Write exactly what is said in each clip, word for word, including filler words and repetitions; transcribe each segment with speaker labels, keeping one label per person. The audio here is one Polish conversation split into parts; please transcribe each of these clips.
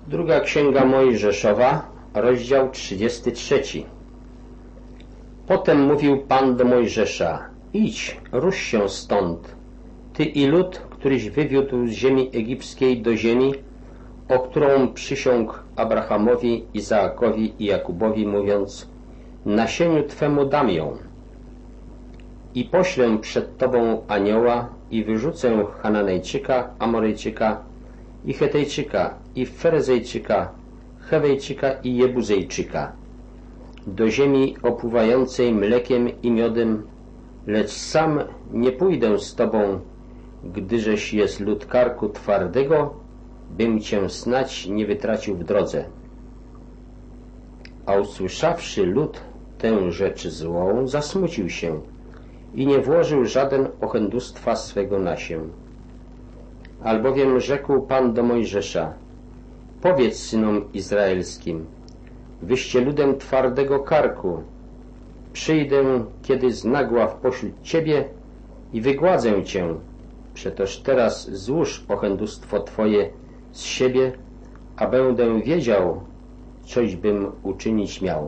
Speaker 1: Druga Księga Mojżeszowa, rozdział trzydziesty trzeci. Potem mówił Pan do Mojżesza: idź, rusz się stąd, ty i lud, któryś wywiódł z ziemi egipskiej do ziemi, o którą przysiągł Abrahamowi, Izaakowi i Jakubowi, mówiąc: nasieniu twemu dam ją. I poślę przed tobą anioła i wyrzucę Hananejczyka, Amorejczyka i Hetejczyka, i Ferezejczyka, Hewejczyka i Jebuzejczyka do ziemi opływającej mlekiem i miodem, lecz sam nie pójdę z tobą, gdyżeś jest lud karku twardego, bym cię snać nie wytracił w drodze. A usłyszawszy lud tę rzecz złą, zasmucił się i nie włożył żaden ochendustwa swego na się. Albowiem rzekł Pan do Mojżesza: powiedz synom izraelskim: wyście ludem twardego karku. Przyjdę kiedy znagła pośród ciebie i wygładzę cię. Przetoż teraz złóż ochendustwo twoje z siebie, a będę wiedział, coś bym uczynić miał.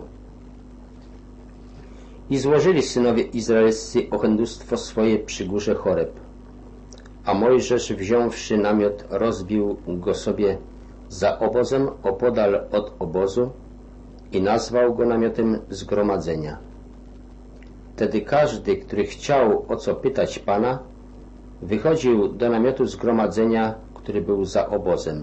Speaker 1: I złożyli synowie izraelscy ochendustwo swoje przy górze Choreb. A Mojżesz, wziąwszy namiot, rozbił go sobie za obozem opodal od obozu i nazwał go namiotem zgromadzenia. Wtedy każdy, który chciał o co pytać Pana, wychodził do namiotu zgromadzenia, który był za obozem.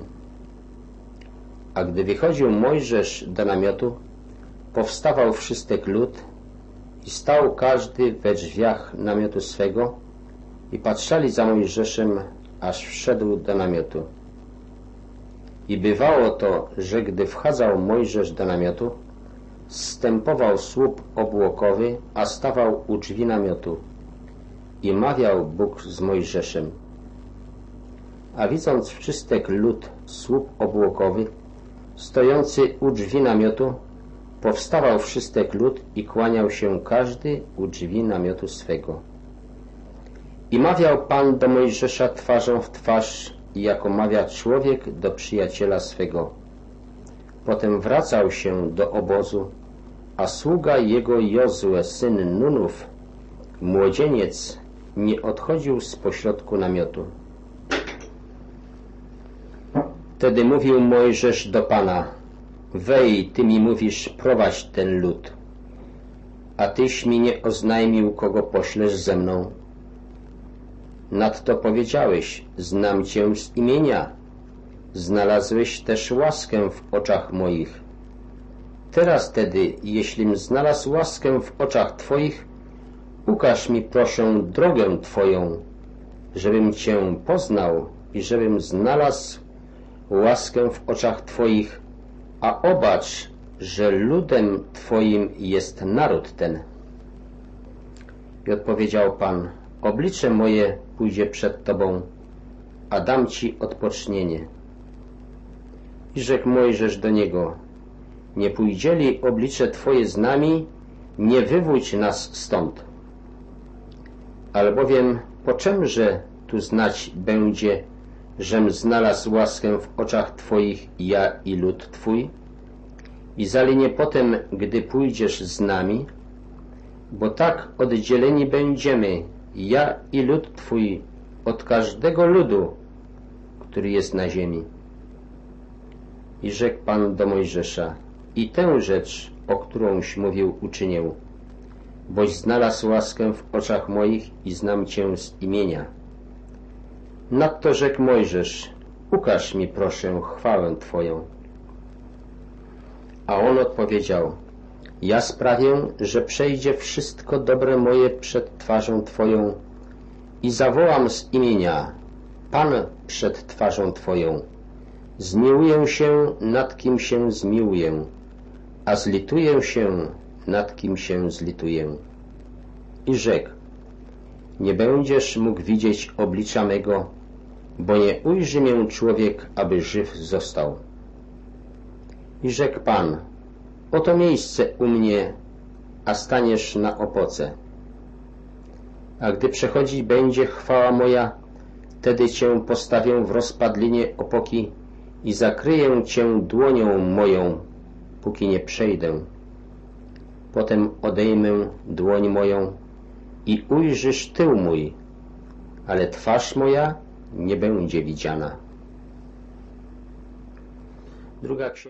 Speaker 1: A gdy wychodził Mojżesz do namiotu, powstawał wszystek lud i stał każdy we drzwiach namiotu swego i patrzeli za Mojżeszem, aż wszedł do namiotu. I bywało to, że gdy wchadzał Mojżesz do namiotu, zstępował słup obłokowy, a stawał u drzwi namiotu. I mawiał Bóg z Mojżeszem. A widząc wszystek lud słup obłokowy, stojący u drzwi namiotu, powstawał wszystek lud i kłaniał się każdy u drzwi namiotu swego. I mawiał Pan do Mojżesza twarzą w twarz, jako mawia człowiek do przyjaciela swego. Potem wracał się do obozu, a sługa jego Jozue, syn Nunów, młodzieniec, nie odchodził z pośrodku namiotu. Wtedy mówił Mojżesz do Pana: wej, ty mi mówisz, prowadź ten lud, a tyś mi nie oznajmił, kogo poślesz ze mną. Nadto powiedziałeś: znam cię z imienia, znalazłeś też łaskę w oczach moich. Teraz tedy, jeślim znalazł łaskę w oczach twoich, ukaż mi proszę drogę twoją, żebym cię poznał i żebym znalazł łaskę w oczach twoich, a obacz, że ludem twoim jest naród ten. I odpowiedział Pan: oblicze moje pójdzie przed tobą, a dam ci odpocznienie. I rzekł Mojżesz do niego: nie pójdzieli oblicze twoje z nami, nie wywódź nas stąd. Albowiem po czemże tu znać będzie, żem znalazł łaskę w oczach twoich ja i lud twój? I zalinie potem, gdy pójdziesz z nami, bo tak oddzieleni będziemy, ja i lud twój, od każdego ludu, który jest na ziemi. I rzekł Pan do Mojżesza: i tę rzecz, o którąś mówił, uczynię, boś znalazł łaskę w oczach moich i znam cię z imienia. Nadto rzekł Mojżesz: ukaż mi proszę chwałę twoją. A on odpowiedział: ja sprawię, że przejdzie wszystko dobre moje przed twarzą twoją i zawołam z imienia Pan przed twarzą twoją. Zmiłuję się, nad kim się zmiłuję, a zlituję się, nad kim się zlituję. I rzekł: nie będziesz mógł widzieć oblicza mego, bo nie ujrzy mię człowiek, aby żyw został. I rzekł Pan: oto miejsce u mnie, a staniesz na opoce. A gdy przechodzić będzie chwała moja, wtedy cię postawię w rozpadlinie opoki i zakryję Cię dłonią moją, póki nie przejdę. Potem odejmę dłoń moją i ujrzysz tył mój, ale twarz moja nie będzie widziana. Druga księga.